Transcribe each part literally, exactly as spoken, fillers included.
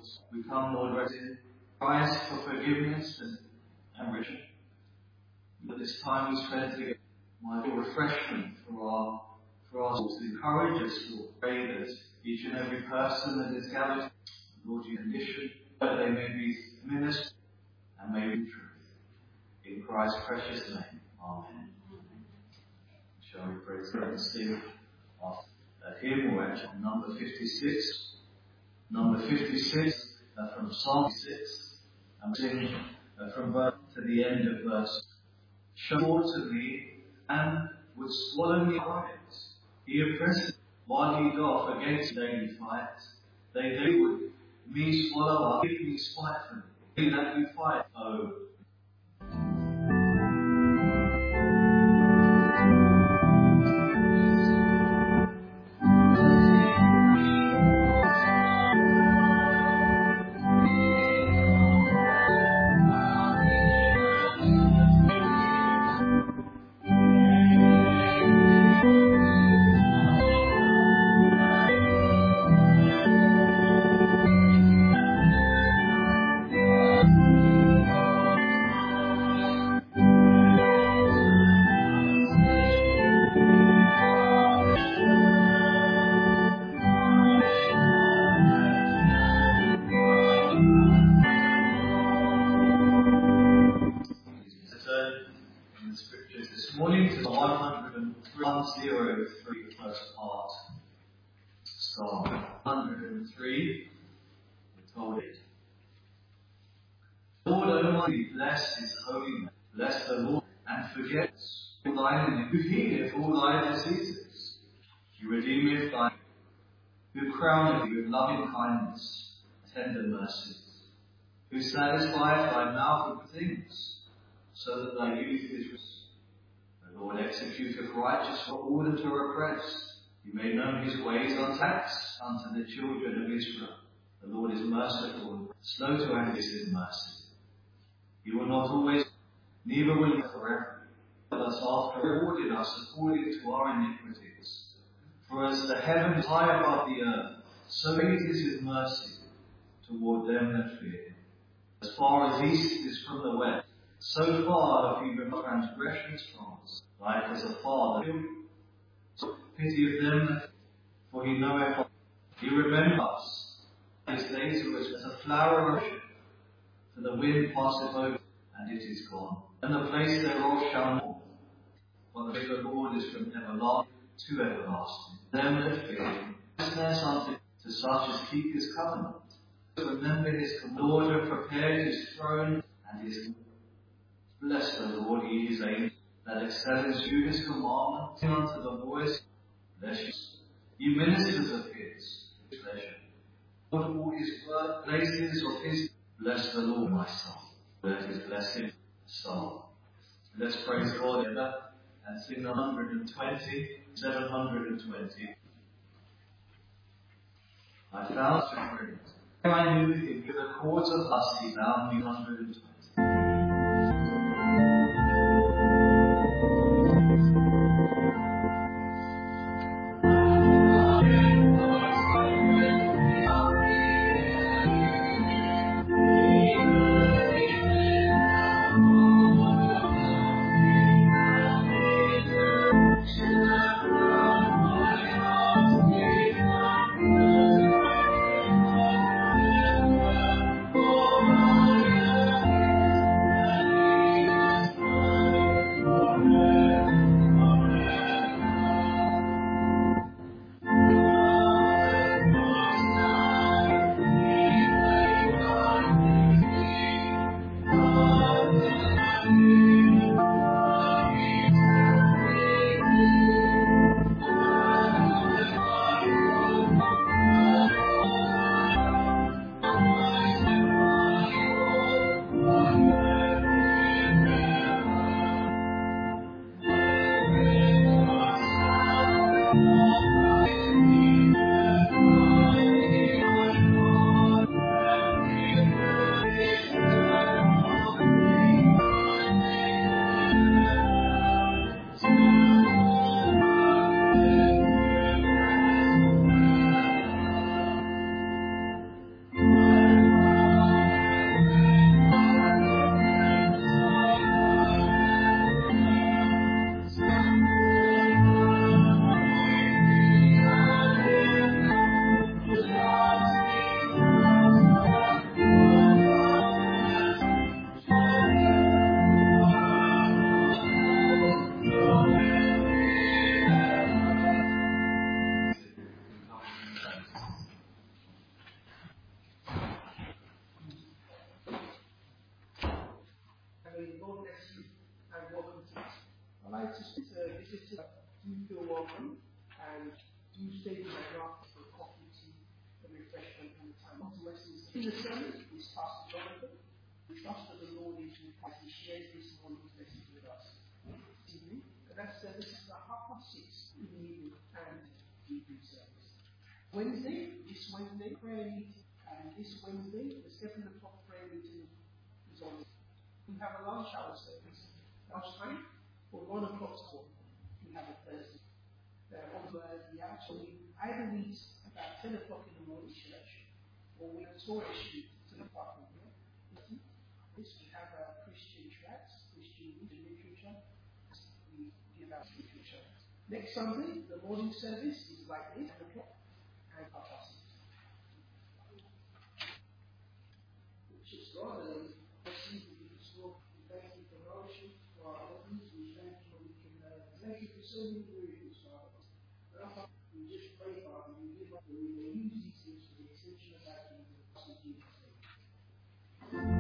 We come, Lord, resting Christ for forgiveness and, and redemption. At this time we spend together, might be refreshment for our for our souls. Encourage us, Lord. Pray that each and every person that is gathered, Lord, you condition that they may be ministered and may be truth. In Christ's precious name. Amen. Shall we pray together and sing our hymn, or actually number fifty-six? Number fifty-six uh, from Psalm six, and sing uh, from verse to the end of verse. Show to me and would swallow me quiet. He oppressed while he doth against daily fight. They they would me swallow up, keep me spiteful. They that we fight, oh. Bless his holy name. Bless the Lord and forget all thine iniquities. Who healeth all thy diseases. He redeemeth thy, who crowneth thee with loving kindness, tender mercies. Who satisfieth thy mouth with things, so that thy youth is rich. The Lord executeth righteous for order to oppress. He made known his ways untaxed unto the children of Israel. The Lord is merciful, slow to anger his mercy. He will not always, neither will he forever. Let us after rewarded us according to our iniquities. For as the heaven is high above the earth, so great is his mercy toward them that fear him. As far as east is from the west, so far have he removed transgressions from us. Like as a father, so pity of them that, for he knoweth us. He remembers us. His days are as a flower of ocean. For the wind passeth over, and it is gone, and the place thereof shall not. For the fear of the Lord is from everlasting to everlasting. Them that fear him, righteousness unto to such as keep his covenant. Remember his command. Lord hath prepared his throne, and his bless the Lord, ye his angels, that excelleth you his commandment, unto the voice. Bless you, ye ministers of his pleasure. Lord, all his word, places of his. Bless the Lord, my soul. Let his blessing soul. Let's praise God together and sing one hundred twenty, seven hundred twenty. I found to praise. I knew him with the cords of us, he bound me one hundred twenty. welcome and do stay with my God for coffee, tea, and refreshment and time. In the sermon is Pastor Jonathan. We trust that the Lord is with us. He shares this morning's message with us this evening. And that service is at half past six in the evening and evening service. Wednesday, this Wednesday, prayer meeting. And this Wednesday, the seven o'clock prayer meeting is on. We have a lunch hour service. Lunchtime, or one o'clock school. We have a Thursday. Uh, on the, we actually either meet about ten o'clock in the morning church, or we have Torah Street to the park from here. This we have a Christian tracts, Christian literature. We give out literature. Next Sunday, the morning service is like this, ten o'clock, and half past six. Which is God, and let's see if we can smoke. Thank you for nourishing for our elders. We thank you. We can uh, thank you for so many miracles, Father. We just pray, Father, you give us, we may use these things for the extension of our kingdom. In Jesus' name.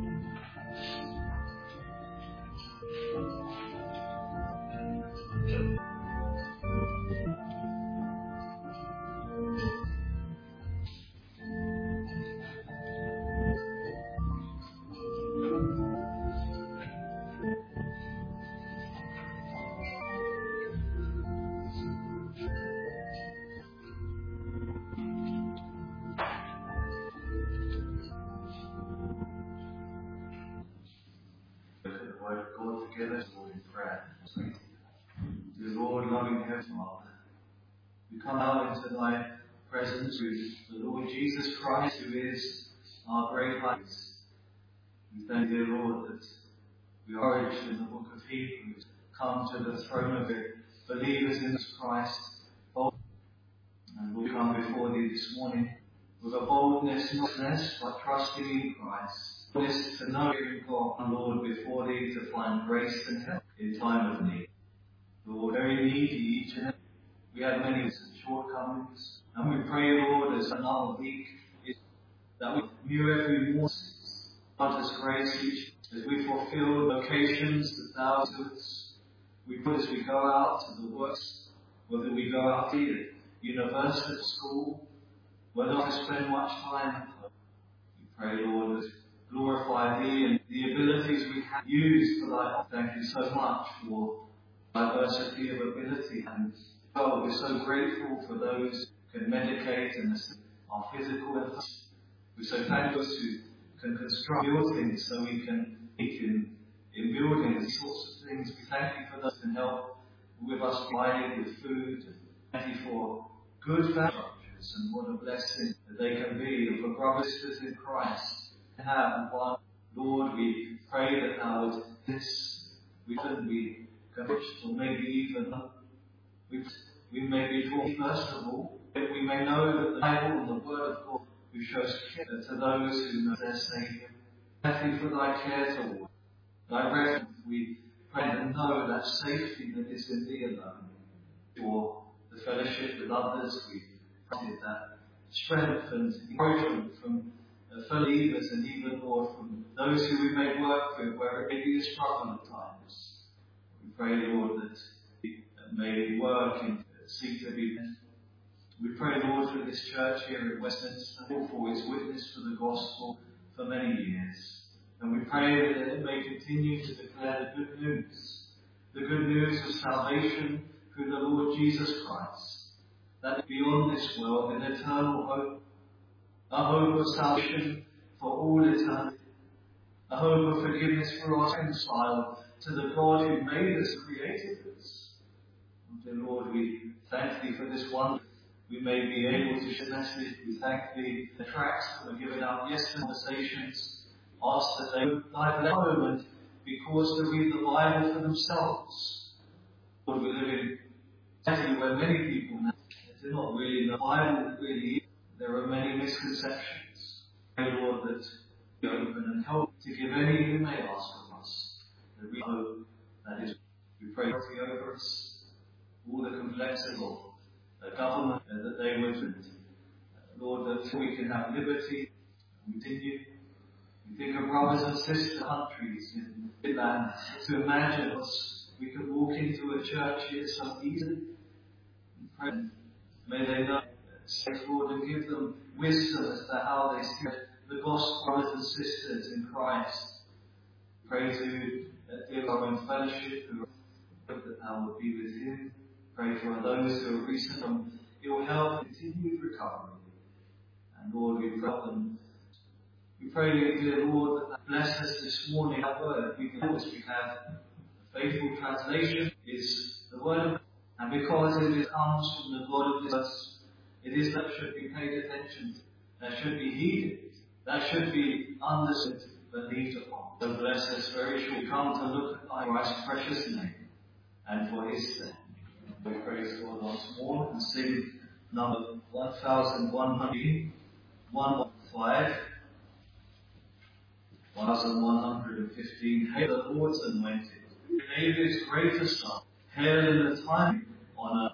Together, Lord, in prayer. Dear Lord, loving Heavenly Father, we come out into thy presence with the Lord Jesus Christ, who is our great light. We thank you, dear Lord, that we are urged in the book of Hebrews, come to the throne of the believers in Christ. And we come before thee this morning with a boldness, not less, but trusting in Christ. This to know God, Lord, before thee to find grace and help in time of need. Lord, very needy each and every. We have many shortcomings, and we pray, Lord, as another week is that we renew every morning. Grant us grace each as we fulfill vocations that thou doest. We pray as we go out to the works, whether we go out to the university, school, whether we spend much time at home. We pray, Lord, that glorify thee and the abilities we have used for thy. Thank you so much for diversity of ability, and oh, we're so grateful for those who can medicate and assist our physical health. We're so thankful who can construct buildings so we can eat in, in buildings, these sorts of things. We thank you for those who can help with us providing with food. Thank you for good family structures and what a blessing that they can be for brothers and sisters in Christ. Have one, Lord, we pray that thou would this we can be convinced, or maybe even we, we may be drawn first of all, that we may know that the Bible and the Word of God who shows care to those who know their Saviour. Thank you for thy care toward thy reverence. We pray and know that safety that is in thee alone. For the fellowship with others, we pray that strength and encouragement from fellow believers and even more from those who we may work with, where it may be a struggle at times. We pray, Lord, that we may work and seek to be better. We pray, Lord, for this church here at Westminster, for its witness for the gospel for many years. And we pray that it may continue to declare the good news, the good news of salvation through the Lord Jesus Christ, that beyond this world, an eternal hope, a hope of salvation for all eternity, a hope of forgiveness for our reconciled to the God who made us, created us. And dear Lord, we thank thee for this wonder. We may be able to share the message. We thank thee for the tracts that were given out yesterday, conversations, ask that they would live their home and be caused to read the Bible for themselves. Lord, we live in a city where many people now do not really know the Bible really. There are many misconceptions. Pray, Lord, that we open and help to give any who may ask of us. That we hope that is, we pray over us, all the complexity of the government, uh, that they would, uh, Lord, that we can have liberty and continue. We think of brothers and sister countries in Finland. To imagine us, we could walk into a church here so easily, Pray. May they know, say, Lord, and give them wisdom as to how they spread the gospel, brothers and sisters in Christ. Pray to uh, dear our own fellowship, who hope that thou would be with him. Pray for those who are recent from ill health, continued recovery. And Lord, we pray them. We pray, dear Lord, that bless us this morning. Our word, we know as we have a faithful translation, is the word of God. And because it comes from the God of this earth, it is that should be paid attention to, that should be heeded, that should be understood, believed upon. So bless us very short. Come to look at Christ's precious name and for his sake. We praise God once more and sing number one thousand one hundred, one fifteen, one thousand one hundred fifteen. Hail the Lord's anointed, David's greatest son, hail in the time on earth.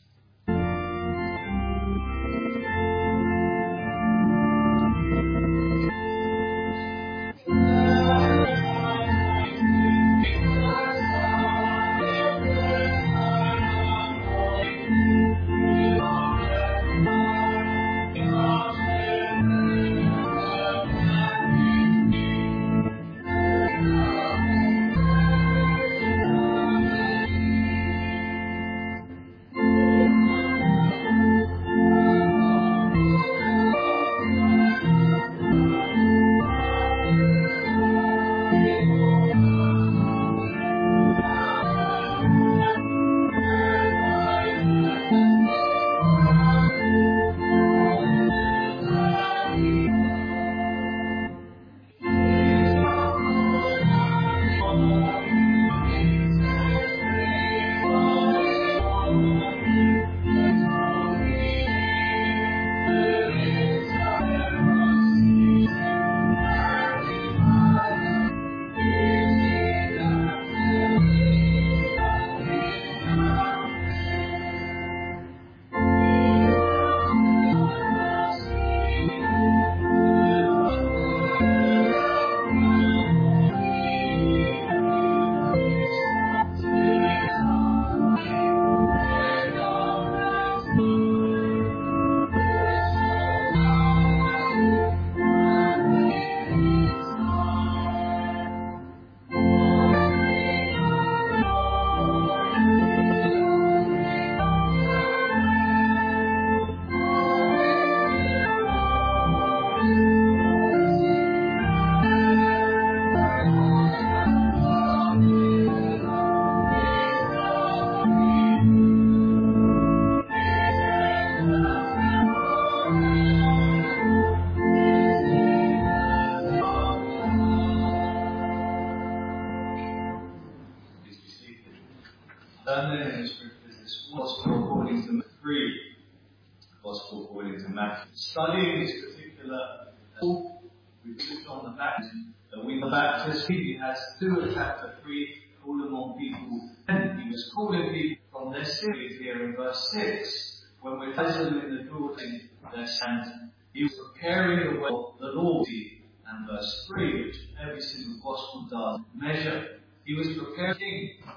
Studying this particular book, we took on the Baptist. Uh, we the Baptist, he has two of chapter three, calling on people, and he was calling people from their sins here in verse six. When we're them in the Jordan, their sins, he was preparing the way of the Lord. And verse three, which every single gospel does, measure. He was preparing. Uh,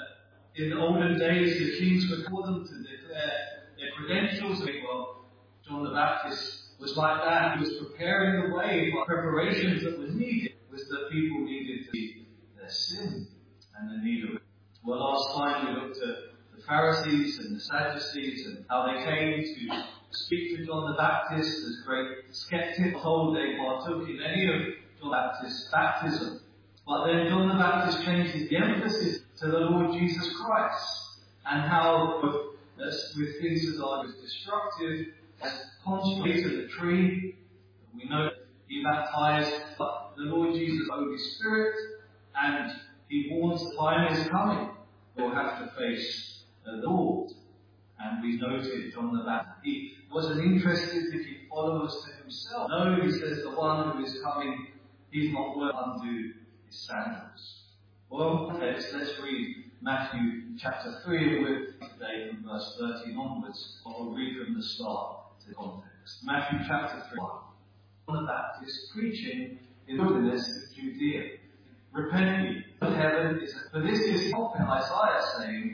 in the olden days, the kings would call them to declare their credentials. Well, John the Baptist was like that. He was preparing the way for preparations that were needed, was that people needed to see their sin and the need of it. Well, last time we looked at the Pharisees and the Sadducees and how they came to speak to John the Baptist as great skeptics, told they partook in any of John the Baptist's baptism. But then John the Baptist changes the emphasis to the Lord Jesus Christ and how with, with things that are destructive, as constantly to the tree, we know he baptized the Lord Jesus, the Holy Spirit, and he warns the time is coming. We'll have to face the Lord. And we noted John the Baptist, he wasn't interested to keep followers to himself. No, he says the one who is coming, he's not worth undo his sandals. Well, let's, let's read Matthew chapter three with today from verse thirteen onwards. I'll read from the start. The context. Matthew chapter three. John the Baptist preaching in the wilderness of Judea. Repent ye, for heaven is, for this is the prophet Isaiah saying,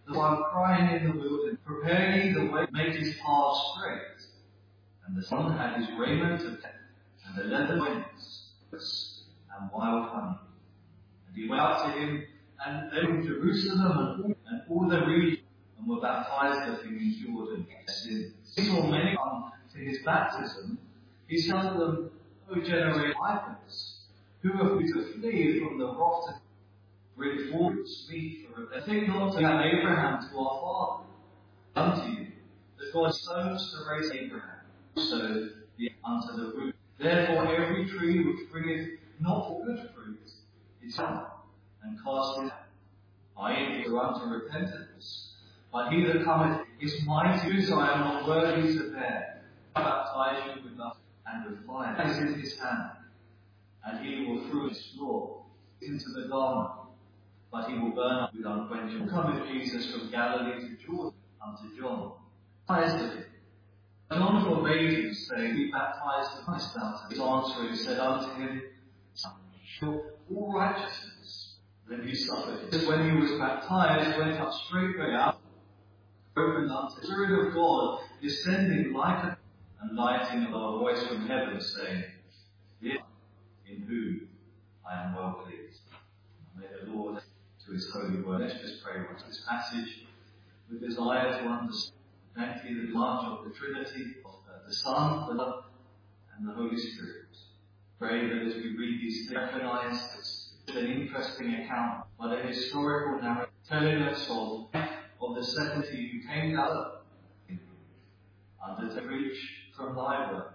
the one crying in the wilderness, prepare ye the way, make his path straight. And the Son had his raiment of death, and the leather loins, and wild honey. And he went out to him, and they were in Jerusalem and all, and all the region, and were baptized of him in Jordan. He saw many come to his baptism. He said to them, O generation of vipers, who have been to flee from the wrath to bring forth meat for a think not to Abraham to our father, unto you, that God stones to raise Abraham, so the unto the root. Therefore every tree which bringeth not for good fruit is cut and cast it out. I am here unto repentance. But he that cometh is mighty, whose I am not worthy to bear. I baptize you with love and with fire. That is in his hand, and he will through his floor into the garment, but he will burn up with unquenchable. Cometh Jesus from Galilee to Jordan unto John, baptized of him. John forbade him, saying, Be baptized of Christ out. His answering said unto him, all righteousness. Then he suffered. When he was baptized, went up straightway out, opened unto the Spirit of God, descending like a and lighting a voice from heaven, saying, This in whom I am well pleased. May the Lord to his holy word. Let's just pray with this passage with desire to understand the much of the Trinity, of the Son, the Lord, and the Holy Spirit. Pray that as we read these things, recognize it's an interesting account, but a historical narrative telling us of, of the seventy who came down under the reach from thy word.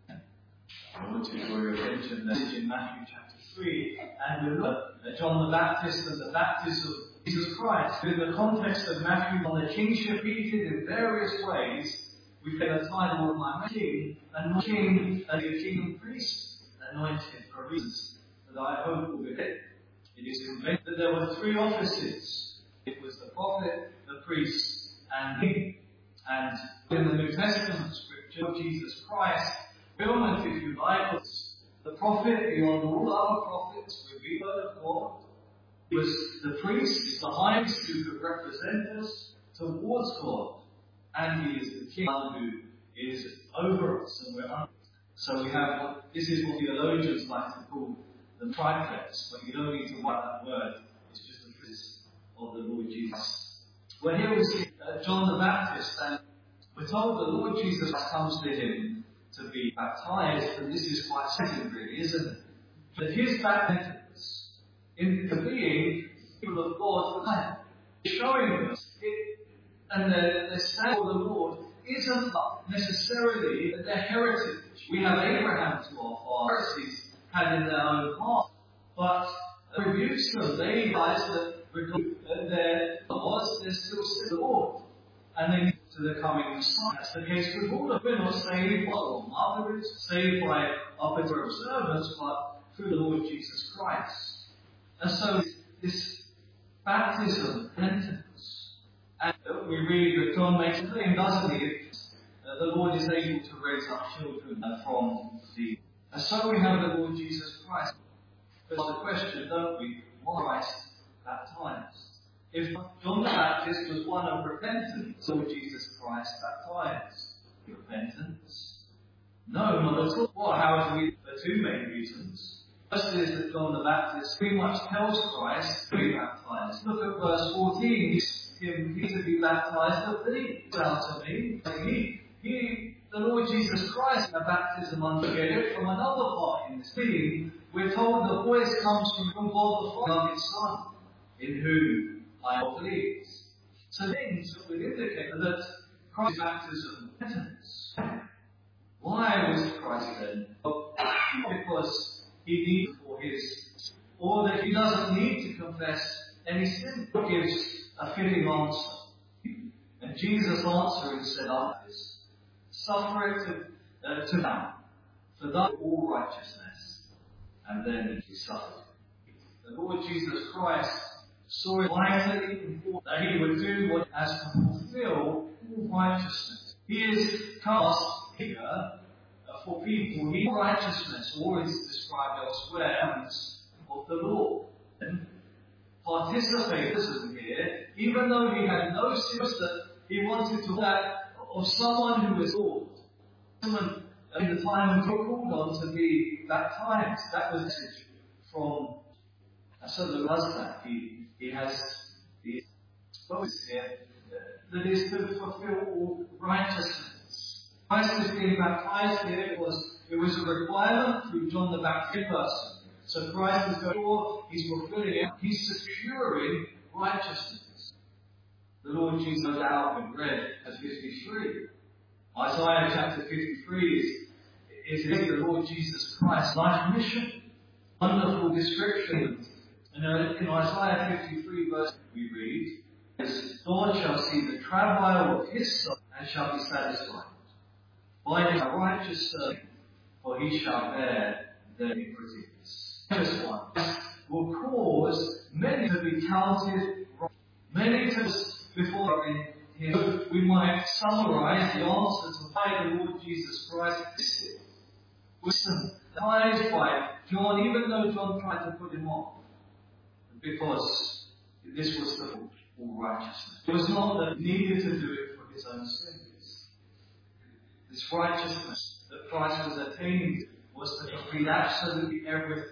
I want to draw your attention message in Matthew chapter three, and we look at John the Baptist and the baptism of Jesus Christ. In the context of Matthew, on the kingship repeated in various ways, we get a title of my king, and king as a king and priest, anointed for reasons that I hope will be it. It is convinced that there were three offices. It was the prophet, the priest, and king. And in the New Testament scripture, Jesus Christ, fulfillment, if you like, was the prophet beyond all other prophets, revealer of God. He was the priest, the high priest who could represent us towards God. And he is the king who is over us, and we're under. So we have what, this is what theologians like to call the triplex, but you don't need to write that word. It's just the presence of the Lord Jesus. Well, here we see uh, John the Baptist, and we're told the Lord Jesus comes to him to be baptized, and this is quite secondary, isn't it? That his baptism in the being people of God for life, showing us it, and the, the stand of the Lord isn't necessarily their heritage. We have Abraham to our Pharisees had in their own heart, but uh, rebukes them. They realize that because there was, there's still still the Lord, and they need to the coming Messiah. That's the case with all of us. We're not saved by our mother is saved by our better observance, but through the Lord Jesus Christ. And so this baptism, repentance, and we read that John makes a claim, doesn't he? Uh, the Lord is able to raise up children from the. And so we have the Lord Jesus Christ. But the question, don't we, why Christ baptized? If John the Baptist was one of repentance, so Jesus Christ baptized. Repentance? No, not at all. Well, how do we? The two main reasons. First is that John the Baptist pretty much tells Christ to be baptized. Look at verse fourteen. He's him he to be baptized of thee. Down to me. He, he, the Lord Jesus Christ, a baptism unto it from another part in this theme. We're told the voice comes from, from God the Father, His Son, in whom I am pleased. So things that would indicate that Christ's baptism is repentance. Why was Christ then? Well, because he needs for his, or that he doesn't need to confess any sin. He gives a fitting answer. And Jesus answering said unto this, suffer it to, uh, to now, for thou all righteousness. And then he suffered. The Lord Jesus Christ saw it vitally important that he would do what has to fulfill all righteousness. He is cast here uh, for people, he righteousness, or is described elsewhere, of the law. participation here, even though he had no sins, that he wanted to that of someone who was called. Someone in the time when he called on to be baptized. That was a message from a son who does that. He, he has the promise here that is to fulfill all righteousness. Christ was being baptized here. It was, it was a requirement through John the Baptist person. So Christ is going forward, he's fulfilling it, he's securing righteousness. The Lord Jesus goes out and read at fifty-three. Isaiah chapter fifty-three is, is the Lord Jesus Christ's life mission. Wonderful description. And in Isaiah fifty-three verse we read, as God shall see the travail of his son and shall be satisfied. By his righteous servant, for he shall bear their iniquities. This one will cause many to be counted wrong. Many to before in him. We might summarize the answer to why the Lord Jesus Christ existed. Listen, advised by John, even though John tried to put him off, because this was the all righteousness. It was not that he needed to do it for his own sins. This righteousness that Christ was attaining to was to complete absolutely everything.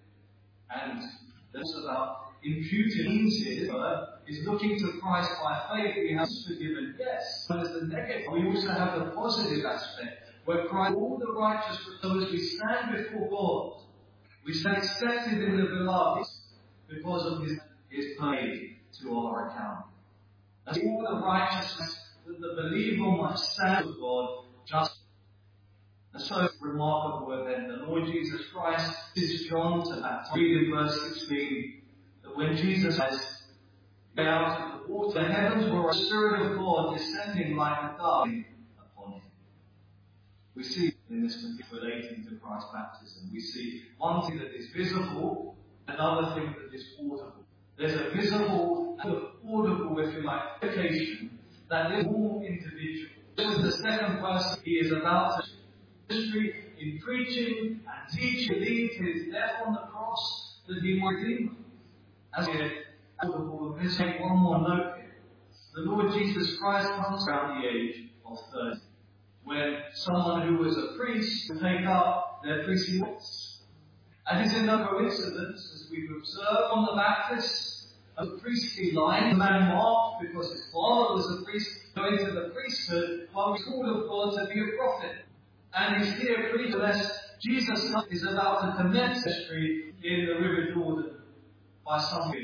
And that's about imputed means uh, is looking to Christ by faith. We have forgiven, yes. But as the negative, we also have the positive aspect, where Christ, all the righteous, so as we stand before God, we stand accepted in the beloved because of his, his paid to our account. That's all the righteousness that the believer must stand with God just. And so remarkable then the Lord Jesus Christ is John to that. Read in verse sixteen that when Jesus says, "Get out of the water," the heavens were a Spirit of God descending like a dove upon him. We see in this relating to Christ's baptism, we see one thing that is visible, another thing that is audible. There's a visible and audible, if you like, indication that this whole individual, this is the second person he is about to ministry in preaching and teaching, lead his death on the cross that he might redeem. As we audible, let's make one more note here. The Lord Jesus Christ comes around the age of thirty, when someone who was a priest would take up their priestly office. And it's in no coincidence, as we've observed on the Baptist, a priestly line, the man marked because his father was a priest, going to the priesthood, while he's called of God to be a prophet. And he's here preaching unless Jesus is about to commence history in the River Jordan by someone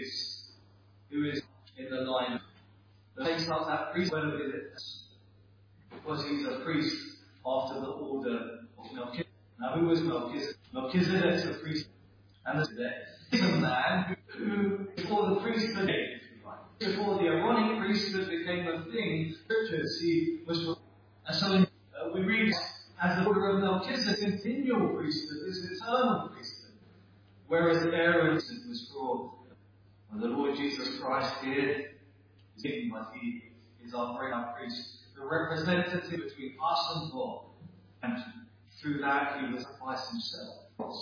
who is in the line that takes up that priest when it is, because he's a priest after the order of Melchizedek. Now, who was Melchizedek? Melchizedek's a priest, and he's a man who, before the priesthood, before the Aaronic priesthood became a thing, scriptures, he was. And so in, uh, we read as the order of Melchizedek, continual priesthood, this eternal priesthood, whereas Aaron was for well, the Lord Jesus Christ here is king, but he is our great high priest, the representative between us and God, and through that he will sacrifice himself.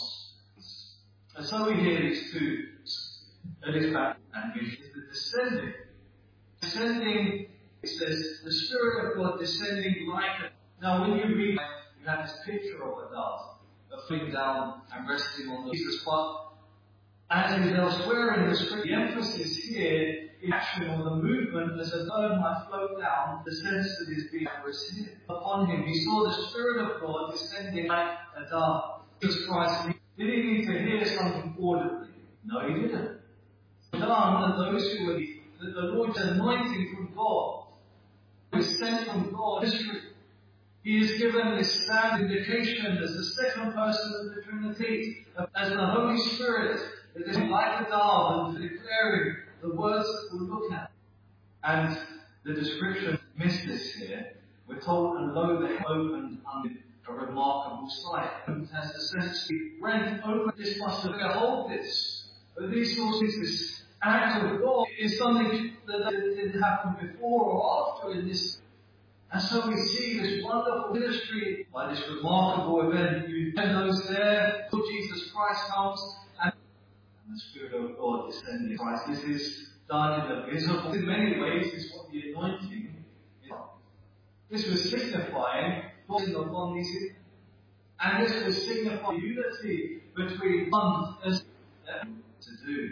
And so we hear these two, that is back and mission, the descending. Descending, it says, the Spirit of God descending like a. Now when you read, you have this picture of a dove, flying down and resting on Jesus. But as is elsewhere in the scripture, the emphasis here is action or the movement as a dove might float down, the sense that is being received upon him. He saw the Spirit of God descending like a dove. Jesus Christ, did he need to hear something audibly? No, he didn't. Done, and those who were that the Lord's anointing from God was sent from God. History. He is given this stand indication as the second person of the Trinity, as the Holy Spirit, that is like a dove and declaring the words that we'll look at. And the description missed this here. We're told, and lo, the heaven opened under a remarkable sight. And as the sense rent open, this must have behold this. But these sources, this act of God is something that didn't happen before or after in this. And so we see this wonderful ministry by this remarkable event. You know those there, Lord Jesus Christ comes and and the Spirit of God descending in Christ. This is done in the visible. In many ways, this is what the anointing is. This was signifying falling upon these, and this was signifying unity between one as to do.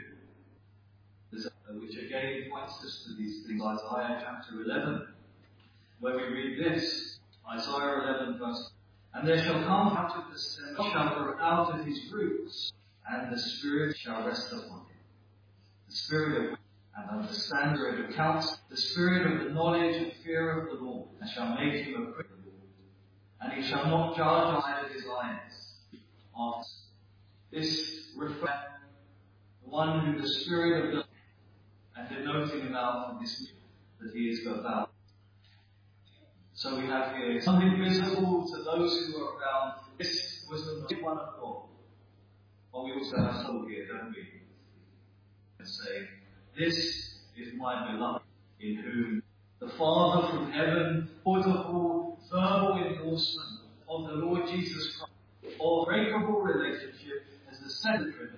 Which again points us to these things. Isaiah chapter eleven, where we read this. Isaiah eleven verse, and there shall come out of the stem, shall grow out of his roots, and the Spirit shall rest upon him. The Spirit of and understanding of counsel, the Spirit of the knowledge and fear of the Lord, and shall make him a prince of the Lord. And he shall not judge either his eyes. After this reflects the one who the Spirit of the and denoting him out from this that he is about. So we have here something visible to those who are around. This was the mighty one of God. But we also have soul here, don't we? And say, this is my beloved, in whom the Father from heaven, audible, verbal endorsement of the Lord Jesus Christ, or breakable relationship as the second Trinity,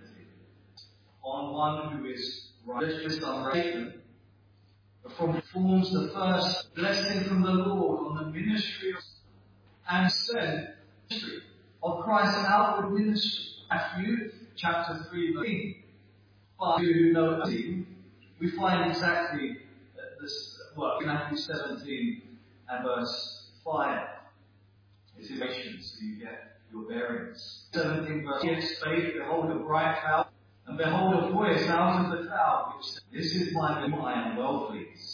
on one who is righteous, unrighteous, from forms the first blessing from the Lord on the ministry of, and sent ministry of Christ's outward ministry. Matthew chapter three, verse eighteen. But you who know him, we find exactly this work in Matthew seventeen and verse five. It's relation, so you get your bearings. seventeen verse eight, faith, behold a bright cloud, and behold a voice out of the cloud, which said, this is my beloved, I am well pleased.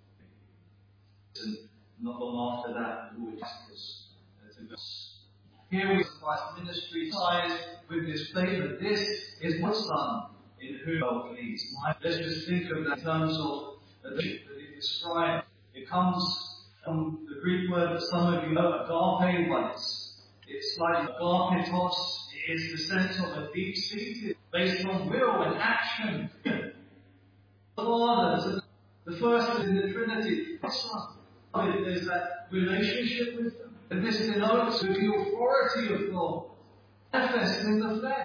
And not long after that, the Lord Jesus to go. Here we see Christ's ministry ties with this statement, this is my Son, in whom I am well pleased. Let's just think of that in terms of the that it describes. It comes from the Greek word that some of you know, agape, but it's, it's like agapetos. It is the sense of a deep-seated, based on will and action. The Father, the first is in the Trinity, the Son. There's that relationship with them. And this denotes the authority of God, manifested in the flesh.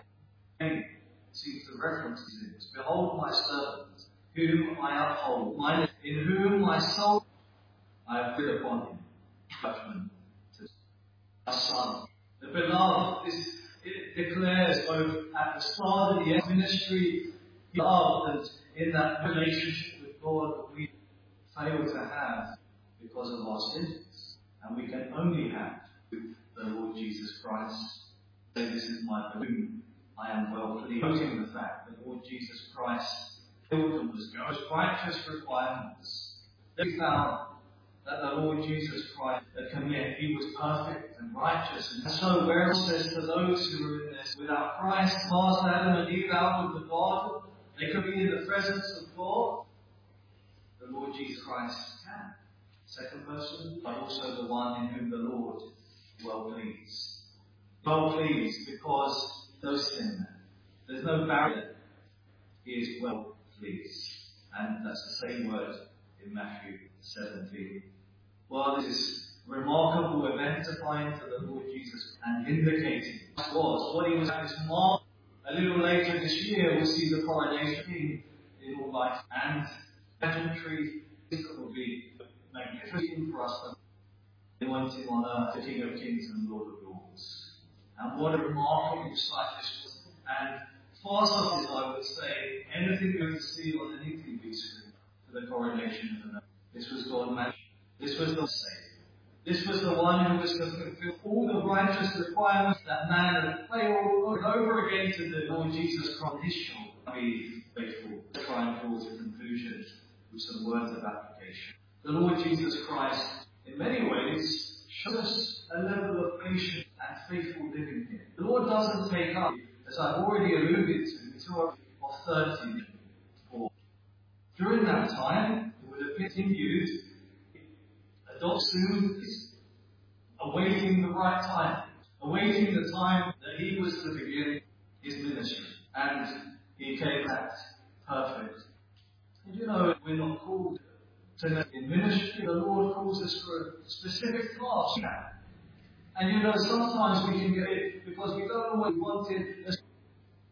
See the references in this. Behold my servant, whom I uphold, mine, in whom my soul I have put upon him. Judgment to my Son. The beloved is, it declares both at the start of the ministry, he loved, and in that relationship with God that we fail to have because of our sins. And we can only have with the Lord Jesus Christ. Say, this is my beloved, I am well pleased. Noting the fact that Lord Jesus Christ filled them with most righteous requirements. They found that the Lord Jesus Christ had commit, he was perfect and righteous. And so where it says to those who were in this, without Christ, cast Adam and Eve out of the garden, they could be in the presence of God. The Lord Jesus Christ can. Second person, but also the one in whom the Lord is well pleased. Well pleased because no sin there. There's no barrier. He is well pleased. And that's the same word in Matthew seventeen. Well, this is remarkable event applying to the Lord Jesus and indicating what was what he was at this mark. A little later this year, we'll see the coronation in all life and legendary. It will be magnificent for us. Anointing on earth, the King of Kings and Lord of Lords. And what a remarkable sight this was. And far something, I would say, anything you would see on any T V screen for the coronation of the earth. This was God magic. This was the Savior. This was the one who was to fulfill all the righteous requirements that man had failed over and over again to the Lord Jesus Christ. His shoulder be faithful. To try and draw to conclusion with some words of application. The Lord Jesus Christ, in many ways, shows us a level of patience and faithful living here. The Lord doesn't take up, as I've already alluded to, until of thirty. During that time, it would have continued. Adult soon is awaiting the right time, awaiting the time that he was to begin his ministry. And he came back perfect. And you know, we're not called to in ministry. The Lord calls us for a specific task. And you know, sometimes we can get it because we don't know what we wanted.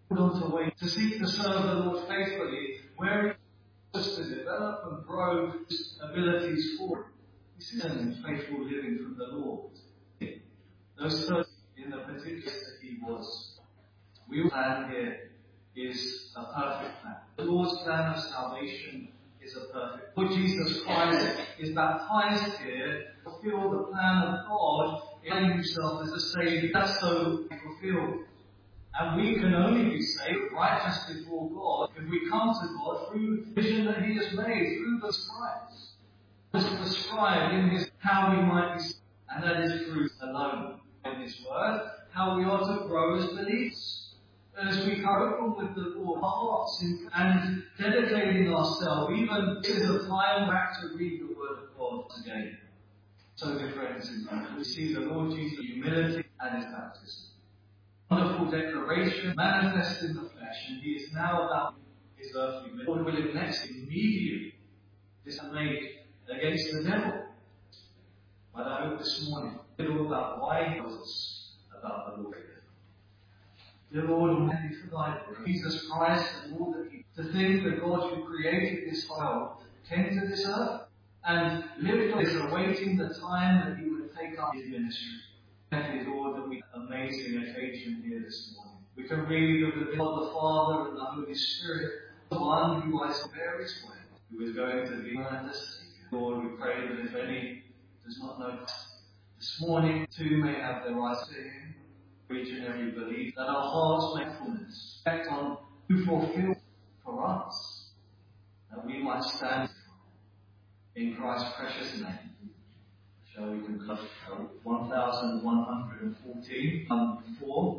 on to wait, to seek to serve the Lord faithfully, where he wants to develop and grow his abilities for. This is in faithful living from the Lord. Those thirty in the particular that he was. We plan here is a perfect plan. The Lord's plan of salvation is a perfect. Lord Jesus Christ is baptized here to fulfill the plan of God in himself as a Saviour. That's so fulfilled. And we can only be saved righteous before God if we come to God through the vision that he has made, through the Christ. It's prescribed in his how we might be saved, and that is through alone in his word, how we are to grow as believers. As we come with the Lord, our hearts in, and dedicating ourselves, even this is a time back to read the word of God again. So, dear friends, we see the Lord Jesus' humility and his baptism. Wonderful declaration, manifest in the flesh, and he is now about his earthly ministry. Lord willing, next immediately this made against the devil. But I hope this morning, a little about why he tells us about the Lord. Dear Lord, thank you for thy word. Jesus Christ, and all that he, to think that God who created this world came to this earth and lived on this, awaiting the time that he would take up his ministry. Thank you, Lord, that we have an amazing occasion here this morning. We can read of the God the Father and the Holy Spirit, the one who was in various ways, who is going to be the Saviour. Lord, we pray that if any does not know this morning, too may have their eyes to him, each and every believer, that our hearts may fullness, reflect on who fulfilled for us, that we might stand in Christ's precious name. Shall we conclude? one thousand one hundred fourteen, um, four.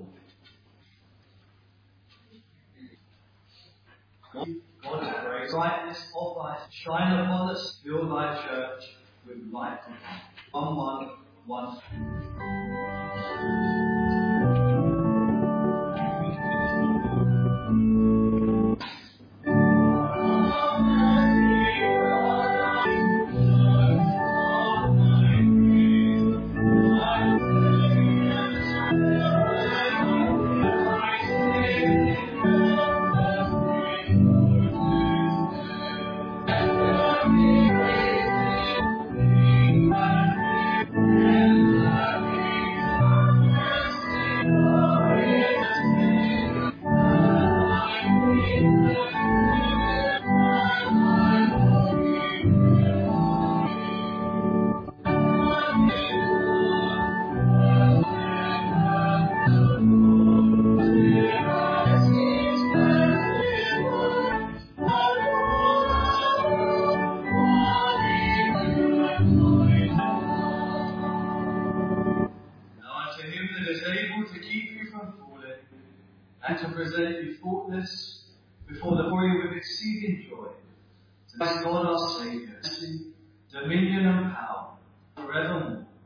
God, God is grace, brightness of thy shine upon us, fill thy church with light. One, one, one. And to present you faultless before the glory with exceeding joy. To this God our Saviour, dominion and power forevermore.